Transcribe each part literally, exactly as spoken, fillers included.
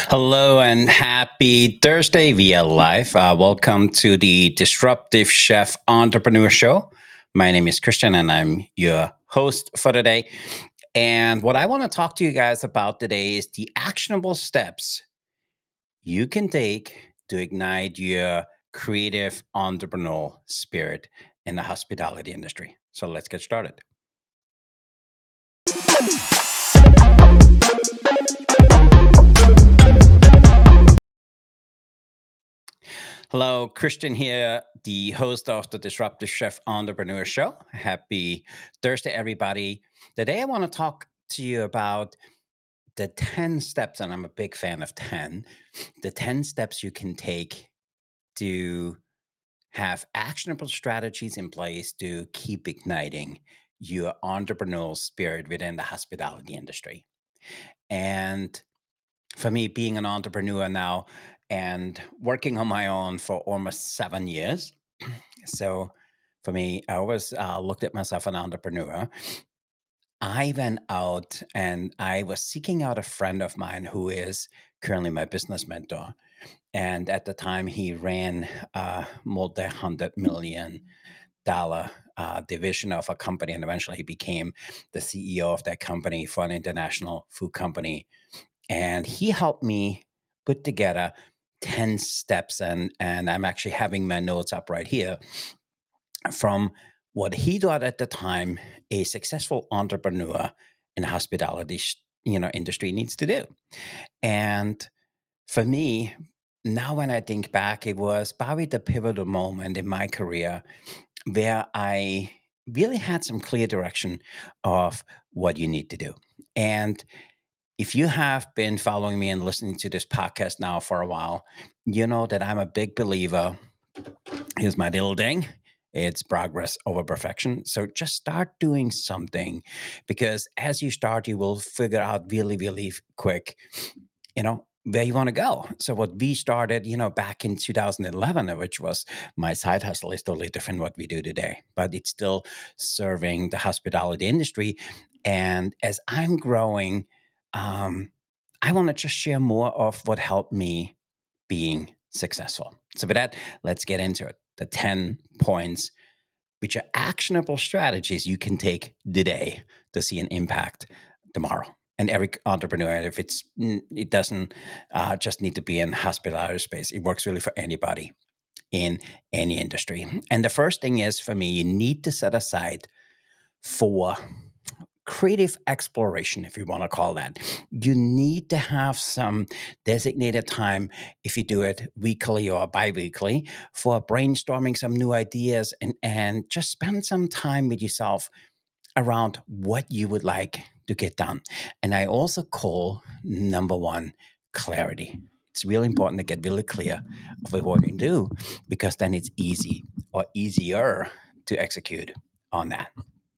Hello and happy Thursday via live. Uh, welcome to the Disruptive Chef Entrepreneur Show. My name is Christian and I'm your host for today. And what I want to talk to you guys about today is the actionable steps you can take to ignite your creative entrepreneurial spirit in the hospitality industry. So let's get started. Hello, Christian here, the host of the Disruptive Chef Entrepreneur Show. Happy Thursday, everybody. Today, I want to talk to you about the ten steps, and I'm a big fan of ten, the ten steps you can take to have actionable strategies in place to keep igniting your entrepreneurial spirit within the hospitality industry. And for me, being an entrepreneur now and working on my own for almost seven years. So for me, I always uh, looked at myself an entrepreneur. I went out and I was seeking out a friend of mine who is currently my business mentor. And at the time, he ran a multi hundred million dollar uh, division of a company. And eventually, he became the C E O of that company for an international food company. And he helped me put together ten steps. And, and I'm actually having my notes up right here from what he thought at the time a successful entrepreneur in hospitality sh- you know industry needs to do. And for me, now when I think back, it was probably the pivotal moment in my career where I really had some clear direction of what you need to do. And if you have been following me and listening to this podcast now for a while, you know that I'm a big believer. Here's my little ding. It's progress over perfection. So just start doing something, because as you start, you will figure out really, really quick, you know, where you want to go. So what we started, you know, back in two thousand eleven, which was my side hustle, is totally different what we do today, but it's still serving the hospitality industry. And as I'm growing, um, I want to just share more of what helped me being successful. So with that, let's get into it. The ten points, which are actionable strategies you can take today to see an impact tomorrow. And every entrepreneur, if it's mm, it doesn't uh, just need to be in hospitality space, it works really for anybody in any industry. And the first thing is, for me, you need to set aside for creative exploration, if you want to call that. You need to have some designated time, if you do it weekly or bi-weekly, for brainstorming some new ideas, and, and just spend some time with yourself around what you would like to get done. And I also call number one clarity. It's really important to get really clear of what you do, because then it's easy or easier to execute on that.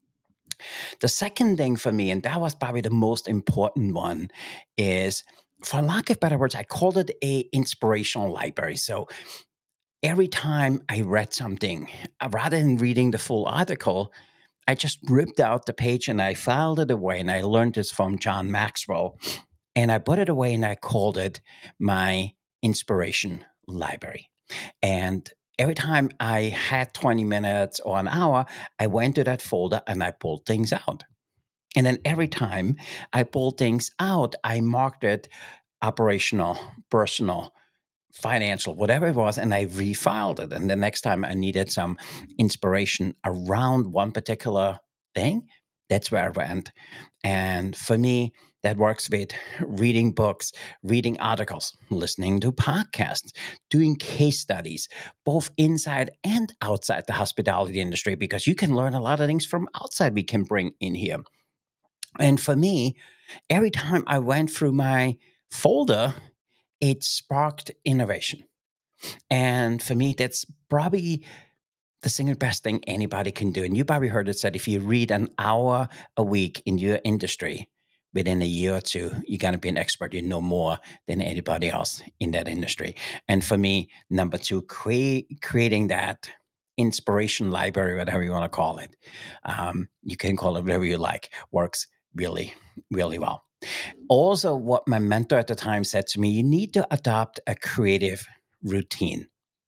The second thing for me, and that was probably the most important one, is, for lack of better words, I called it a inspirational library. So every time I read something, uh, rather than reading the full article, I just ripped out the page and I filed it away. And I learned this from John Maxwell. And I put it away and I called it my inspiration library. And every time I had twenty minutes or an hour, I went to that folder and I pulled things out. And then every time I pulled things out, I marked it operational, personal, financial, whatever it was, and I refiled it. And the next time I needed some inspiration around one particular thing, that's where I went. And for me, that works with reading books, reading articles, listening to podcasts, doing case studies, both inside and outside the hospitality industry, because you can learn a lot of things from outside we can bring in here. And for me, every time I went through my folder, it sparked innovation. And for me, that's probably the single best thing anybody can do. And you probably heard it said, if you read an hour a week in your industry, within a year or two, you're going to be an expert. You know more than anybody else in that industry. And for me, number two, create, creating that inspiration library, whatever you want to call it. Um, you can call it whatever you like, works really, really well. Also, what my mentor at the time said to me, you need to adopt a creative routine.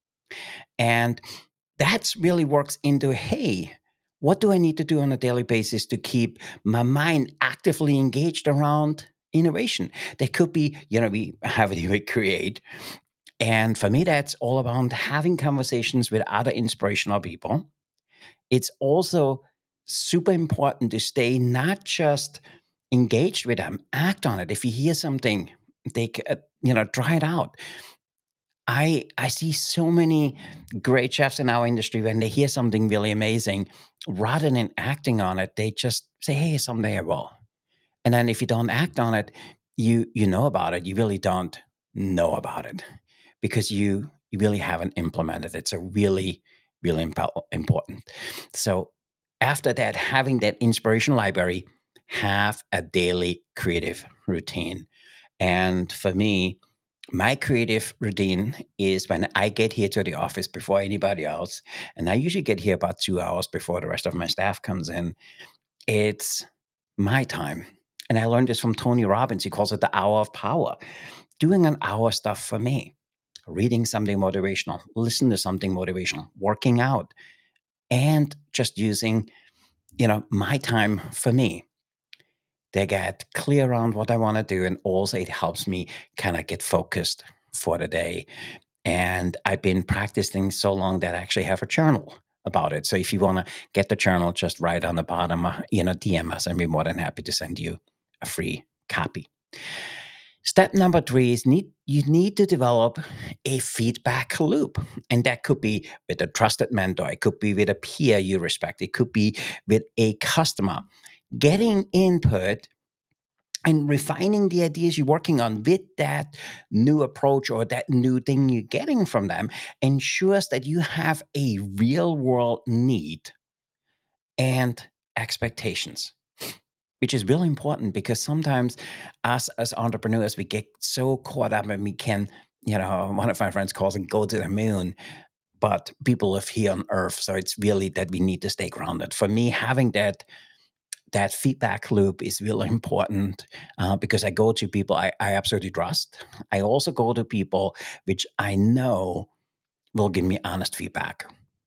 And that's really works into, hey, what do I need to do on a daily basis to keep my mind actively engaged around innovation? That could be, you know, we have it, we create. And for me, that's all about having conversations with other inspirational people. It's also super important to stay not just engaged with them, act on it. If you hear something, they, c- uh, you know, try it out. I I see so many great chefs in our industry when they hear something really amazing, rather than acting on it, they just say, "Hey, someday I will." And then if you don't act on it, you you know about it. You really don't know about it because you you really haven't implemented it. So really, really impo- important. So after that, having that inspiration library, have a daily creative routine. And for me, my creative routine is when I get here to the office before anybody else, and I usually get here about two hours before the rest of my staff comes in. It's my time. And I learned this from Tony Robbins. He calls it the hour of power. Doing an hour stuff for me, reading something motivational, listen to something motivational, working out, and just using, you know, my time for me. They get clear around what I want to do. And also it helps me kind of get focused for the day. And I've been practicing so long that I actually have a journal about it. So if you want to get the journal, just write on the bottom, uh, you know, D M us. I'd be more than happy to send you a free copy. Step number three is need you need to develop a feedback loop. And that could be with a trusted mentor, it could be with a peer you respect, it could be with a customer. Getting input and refining the ideas you're working on with that new approach or that new thing you're getting from them ensures that you have a real world need and expectations, which is really important because sometimes us as entrepreneurs, we get so caught up and we can, you know, one of my friends calls it go to the moon, but people live here on earth. So it's really that we need to stay grounded. For me, having that that feedback loop is really important uh, because I go to people I, I absolutely trust. I also go to people which I know will give me honest feedback.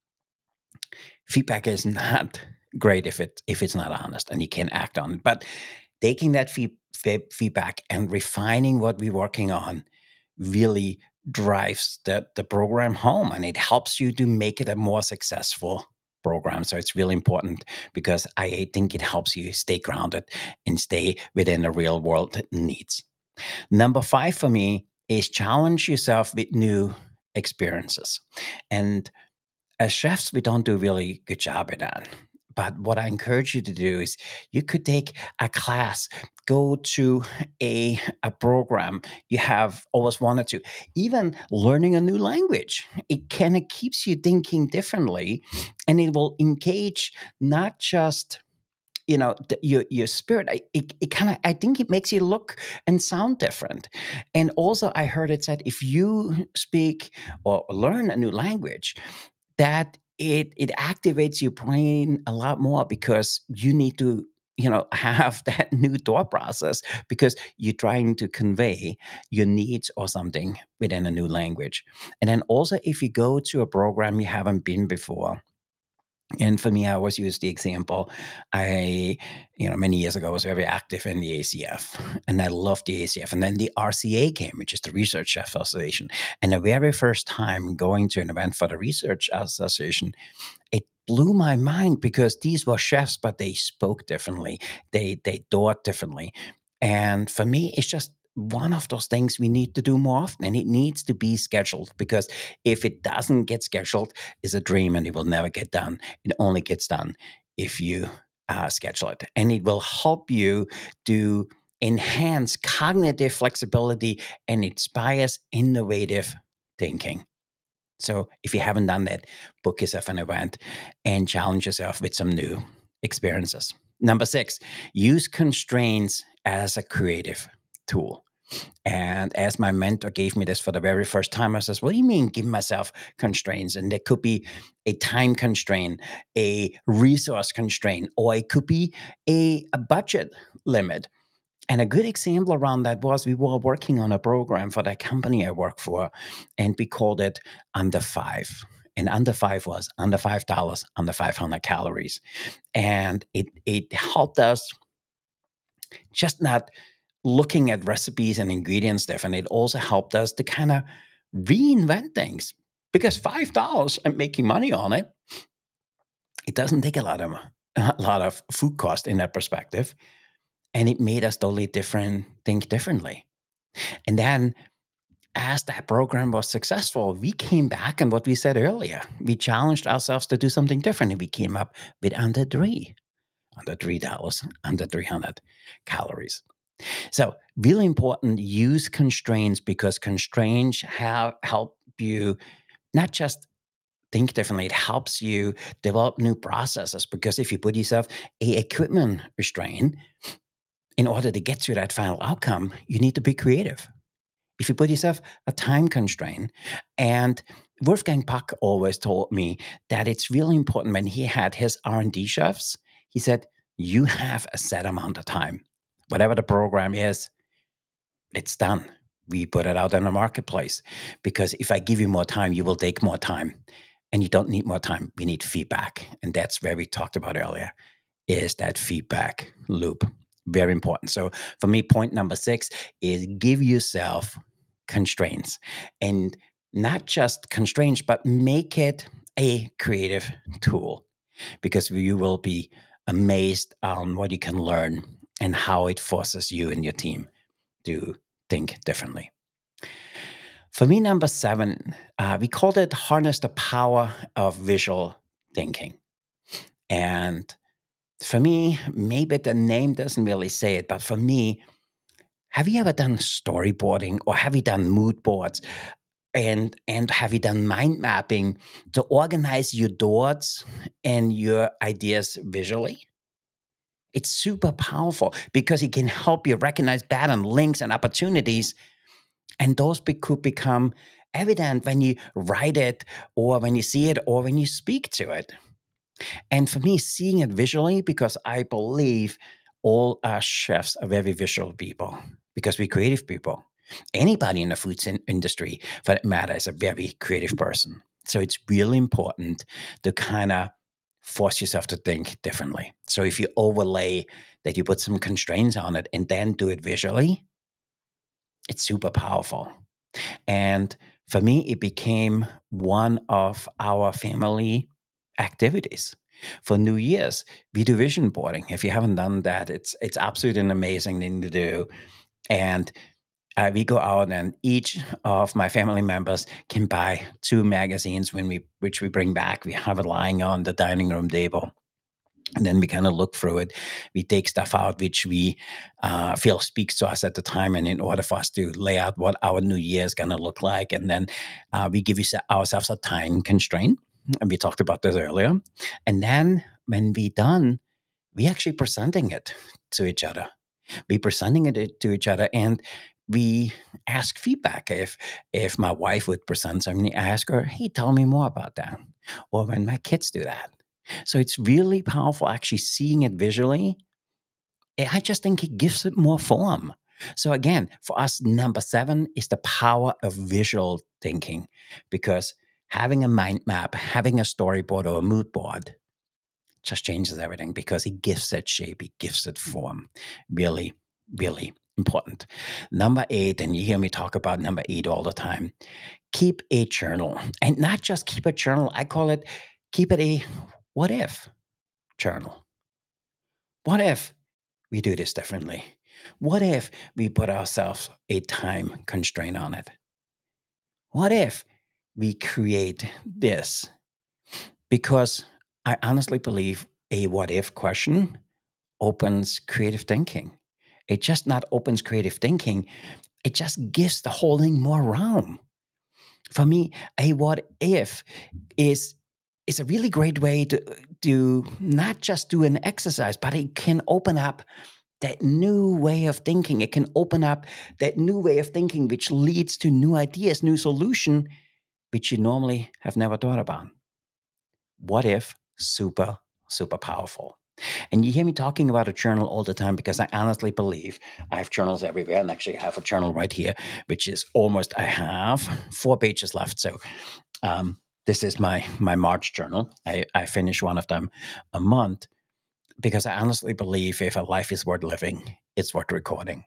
Feedback is not great if it if it's not honest and you can't act on it. But taking that feed, feed- feedback and refining what we're working on really drives the, the program home, and it helps you to make it a more successful program. So it's really important because I think it helps you stay grounded and stay within the real world needs. Number five for me is challenge yourself with new experiences. And as chefs, we don't do a really good job at that. But what I encourage you to do is you could take a class, go to a, a program you have always wanted to, even learning a new language. It kind of keeps you thinking differently and it will engage not just you know th- your your spirit. I- it, it kind of I think it makes you look and sound different. And also I heard it said if you speak or learn a new language, that it it activates your brain a lot more because you need to, you know, have that new thought process because you're trying to convey your needs or something within a new language. And then also if you go to a program you haven't been before, and for me, I always use the example. I, you know, many years ago was very active in the A C F and I loved the A C F. And then the R C A came, which is the Research Chef Association. And the very first time going to an event for the Research Association, it blew my mind because these were chefs, but they spoke differently. They they thought differently. And for me, it's just one of those things we need to do more often. And it needs to be scheduled because if it doesn't get scheduled, it's a dream and it will never get done. It only gets done if you uh, schedule it. And it will help you to enhance cognitive flexibility and inspires innovative thinking. So if you haven't done that, book yourself an event and challenge yourself with some new experiences. Number six, use constraints as a creative tool. And as my mentor gave me this for the very first time, I says, what do you mean give myself constraints? And there could be a time constraint, a resource constraint, or it could be a, a budget limit. And a good example around that was we were working on a program for that company I work for, and we called it Under Five. And under five was under five dollars, under five hundred calories. And it it helped us just not looking at recipes and ingredients different. It also helped us to kind of reinvent things because five dollars and making money on it, it doesn't take a lot of a lot of food cost in that perspective. And it made us totally different, think differently. And then as that program was successful, we came back and what we said earlier, we challenged ourselves to do something different. And we came up with under three, under three dollars, under three hundred calories. So really important, use constraints because constraints have help you not just think differently, it helps you develop new processes because if you put yourself a equipment restraint, in order to get to that final outcome, you need to be creative. If you put yourself a time constraint, and Wolfgang Puck always told me that it's really important when he had his R and D chefs, he said, you have a set amount of time. Whatever the program is, it's done. We put it out in the marketplace because if I give you more time, you will take more time. And you don't need more time. We need feedback. And that's where we talked about earlier is that feedback loop. Very important. So for me, point number six is give yourself constraints and not just constraints, but make it a creative tool because you will be amazed on what you can learn and how it forces you and your team to think differently. For me, number seven, uh, we called it harness the power of visual thinking. And for me, maybe the name doesn't really say it, but for me, have you ever done storyboarding or have you done mood boards and and have you done mind mapping to organize your thoughts and your ideas visually? It's super powerful because it can help you recognize pattern links and opportunities, and those be, could become evident when you write it or when you see it or when you speak to it. And for me, seeing it visually, because I believe all our chefs are very visual people, because we're creative people. Anybody in the food in- industry, for that matter, is a very creative person. So it's really important to kind of force yourself to think differently. So if you overlay that you put some constraints on it and then do it visually, it's super powerful. And for me, it became one of our family activities. For New Year's, we do vision boarding. If you haven't done that, it's it's absolutely an amazing thing to do. And uh, we go out, and each of my family members can buy two magazines when we which we bring back. We have it lying on the dining room table. And then we kind of look through it. We take stuff out which we uh, feel speaks to us at the time, and in order for us to lay out what our new year is going to look like, and then uh, we give yourse- ourselves a time constraint, and we talked about this earlier. And then when we done, we actually presenting it to each other. We presenting it to each other, and we ask feedback. If if my wife would present something, I ask her, "Hey, tell me more about that." Or when my kids do that. So it's really powerful actually seeing it visually. eh, I just think it gives it more form. So again, for us, number seven is the power of visual thinking because having a mind map, having a storyboard or a mood board just changes everything because it gives it shape, it gives it form. Really, really important. Number eight, and you hear me talk about number eight all the time, keep a journal. And not just keep a journal, I call it keep it a what if journal. What if we do this differently? What if we put ourselves a time constraint on it? What if we create this? Because I honestly believe a what if question opens creative thinking. It just not opens creative thinking, it just gives the whole thing more realm. For me, a what if is is a really great way to to not just do an exercise, but it can open up that new way of thinking. It can open up that new way of thinking, which leads to new ideas, new solution, which you normally have never thought about. What if super, super powerful. And you hear me talking about a journal all the time because I honestly believe I have journals everywhere. And actually, I have a journal right here, which is almost, I have four pages left. So um, this is my my March journal. I, I finish one of them a month because I honestly believe if a life is worth living, it's worth recording.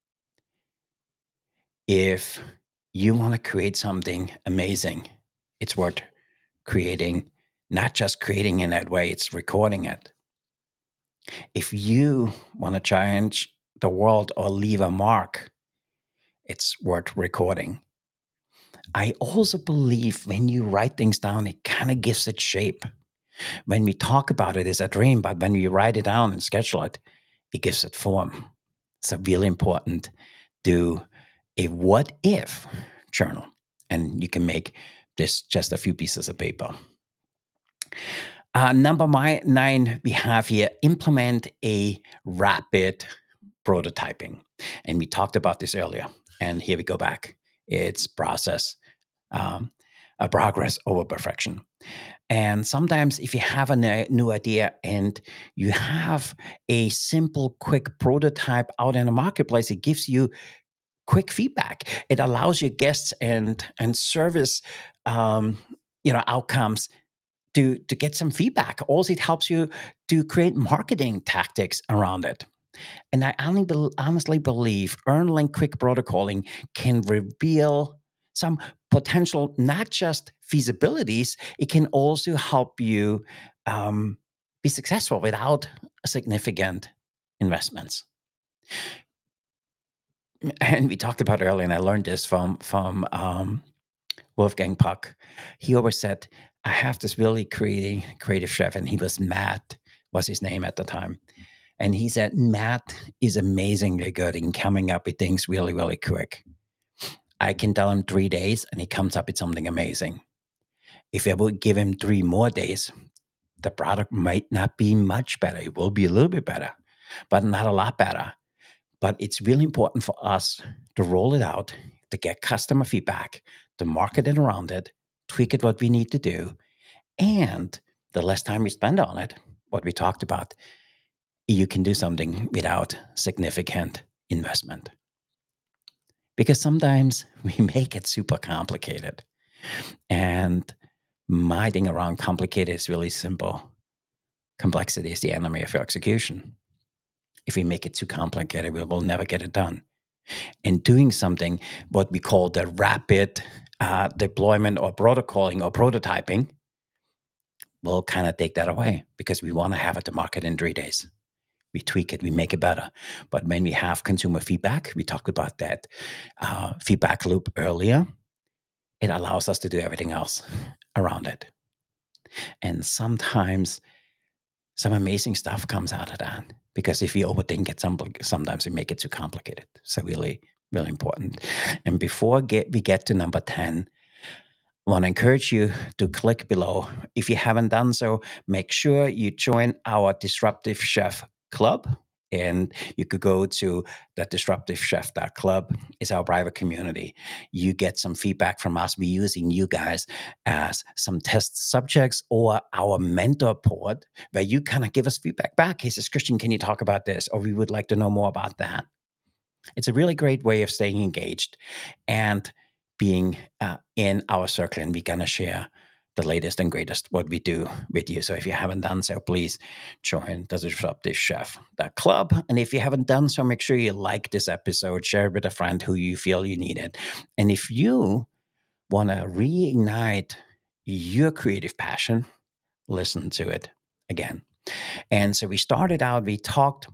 If you want to create something amazing, it's worth creating, not just creating in that way, it's recording it. If you want to change the world or leave a mark, it's worth recording. I also believe when you write things down, it kind of gives it shape. When we talk about it, it's a dream, but when you write it down and schedule it, it gives it form. So really important. Do a what if journal, and you can make this just a few pieces of paper. Uh, number my, nine, we have here implement a rapid prototyping. And we talked about this earlier. And here we go back. It's process, um, a progress over perfection. And sometimes, if you have a ne- new idea and you have a simple, quick prototype out in the marketplace, it gives you quick feedback. It allows your guests and and service, um, you know, outcomes to to get some feedback. Also, it helps you to create marketing tactics around it. And I honestly, bel- honestly believe EarnLink Quick Protocoling can reveal some potential, not just feasibilities, it can also help you um, be successful without significant investments. And we talked about earlier, and I learned this from from um, Wolfgang Puck. He always said, "I have this really creating creative chef," and he was Matt, was his name at the time. And he said, "Matt is amazingly good in coming up with things really, really quick. I can tell him three days, and he comes up with something amazing. If I would give him three more days, the product might not be much better. It will be a little bit better, but not a lot better." But it's really important for us to roll it out, to get customer feedback, to market it around it, tweak it what we need to do. And the less time we spend on it, what we talked about, you can do something without significant investment. Because sometimes we make it super complicated. And my thing around complicated is really simple. Complexity is the enemy of execution. If we make it too complicated, we will never get it done. And doing something, what we call the rapid uh, deployment or protocoling or prototyping, will kind of take that away because we want to have it to market in three days. We tweak it, we make it better. But when we have consumer feedback, we talked about that uh, feedback loop earlier, it allows us to do everything else around it. And sometimes some amazing stuff comes out of that because if you overthink it, some, sometimes we make it too complicated. So really, really important. And before get, we get to number ten, I want to encourage you to click below. If you haven't done so, make sure you join our Disruptive Chef Club. And you could go to the disruptive chef dot club. It's our private community. You get some feedback from us. We're using you guys as some test subjects or our mentor board where you kind of give us feedback back. He says, "Christian, can you talk about this?" Or "We would like to know more about that." It's a really great way of staying engaged and being uh, in our circle, and we're going to share the latest and greatest what we do with you. So if you haven't done so, please join the Disruptive Chef, that club. And if you haven't done so, make sure you like this episode, share it with a friend who you feel you need it. And if you want to reignite your creative passion, listen to it again. And so we started out, we talked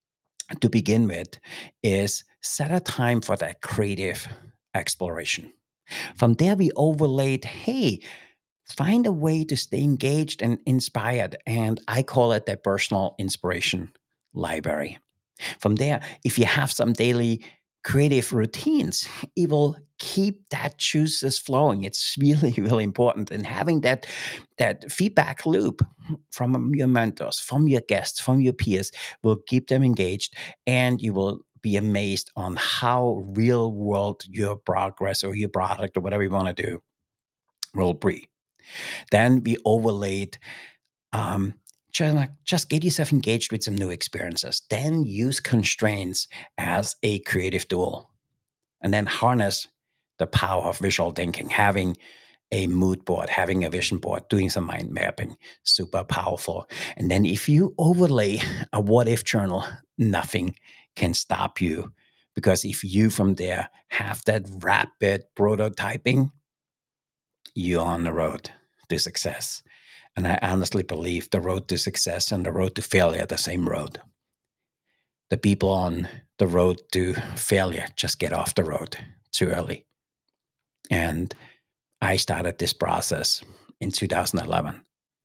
to begin with is set a time for that creative exploration. From there, we overlaid, hey, find a way to stay engaged and inspired. And I call it the personal inspiration library. From there, if you have some daily creative routines, it will keep that juices flowing. It's really, really important. And having that, that feedback loop from your mentors, from your guests, from your peers will keep them engaged. And you will be amazed on how real world your progress or your product or whatever you want to do will be. Then we overlaid um, Just, like, just get yourself engaged with some new experiences. Then use constraints as a creative tool. And then harness the power of visual thinking, having a mood board, having a vision board, doing some mind mapping, super powerful. And then if you overlay a what if journal, nothing can stop you. Because if you from there have that rapid prototyping, you're on the road to success. And I honestly believe the road to success and the road to failure are the same road. The people on the road to failure just get off the road too early. And I started this process in two thousand eleven.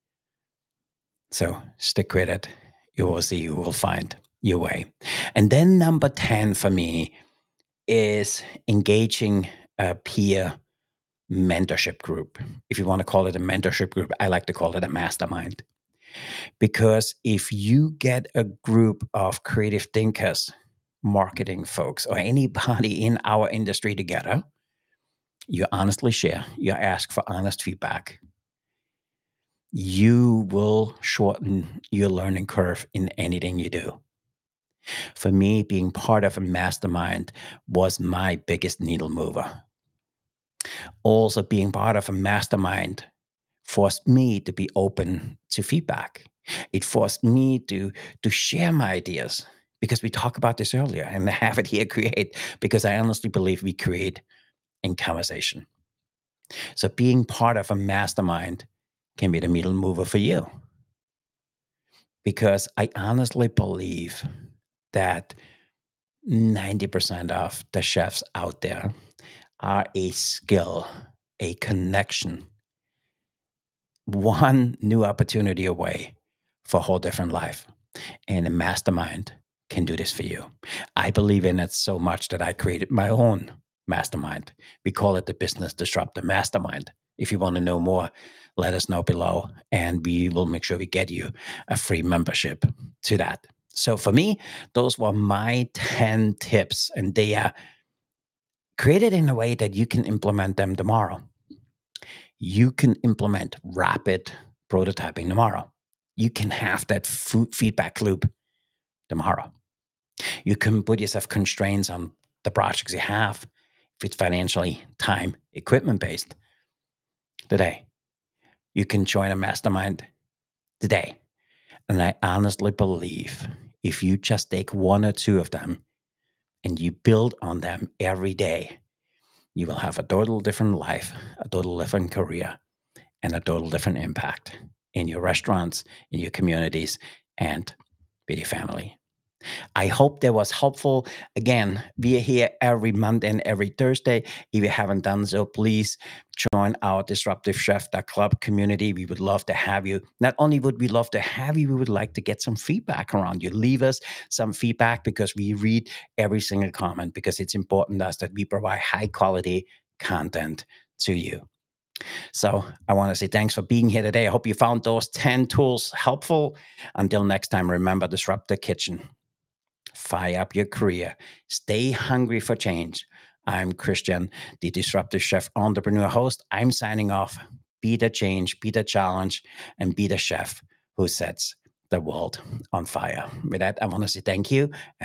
So stick with it. You will see, you will find your way. And then number ten for me is engaging a peer mentorship group. If you want to call it a mentorship group, I like to call it a mastermind. Because if you get a group of creative thinkers, marketing folks, or anybody in our industry together, you honestly share, you ask for honest feedback, you will shorten your learning curve in anything you do. For me, being part of a mastermind was my biggest needle mover. Also, being part of a mastermind forced me to be open to feedback. It forced me to to share my ideas because we talked about this earlier and have it here create because I honestly believe we create in conversation. So being part of a mastermind can be the needle mover for you because I honestly believe that ninety percent of the chefs out there are a skill, a connection, one new opportunity away for a whole different life. And a mastermind can do this for you. I believe in it so much that I created my own mastermind. We call it the Business Disruptor Mastermind. If you want to know more, let us know below, and we will make sure we get you a free membership to that. So for me, those were my ten tips, and they are created in a way that you can implement them tomorrow. You can implement rapid prototyping tomorrow. You can have that fu- feedback loop tomorrow. You can put yourself constraints on the projects you have, if it's financially, time, equipment based, today. You can join a mastermind today. And I honestly believe if you just take one or two of them and you build on them every day, you will have a total different life, a total different career, and a total different impact in your restaurants, in your communities, and with your family. I hope that was helpful. Again, we are here every Monday and every Thursday. If you haven't done so, please join our Disruptive Chef Club community. We would love to have you. Not only would we love to have you, we would like to get some feedback around you. Leave us some feedback because we read every single comment because it's important to us that we provide high quality content to you. So I want to say thanks for being here today. I hope you found those ten tools helpful. Until next time, remember, disrupt the kitchen. Fire up your career. Stay hungry for change. I'm Christian, the Disruptive Chef Entrepreneur host. I'm signing off. Be the change, be the challenge, and be the chef who sets the world on fire. With that, I want to say thank you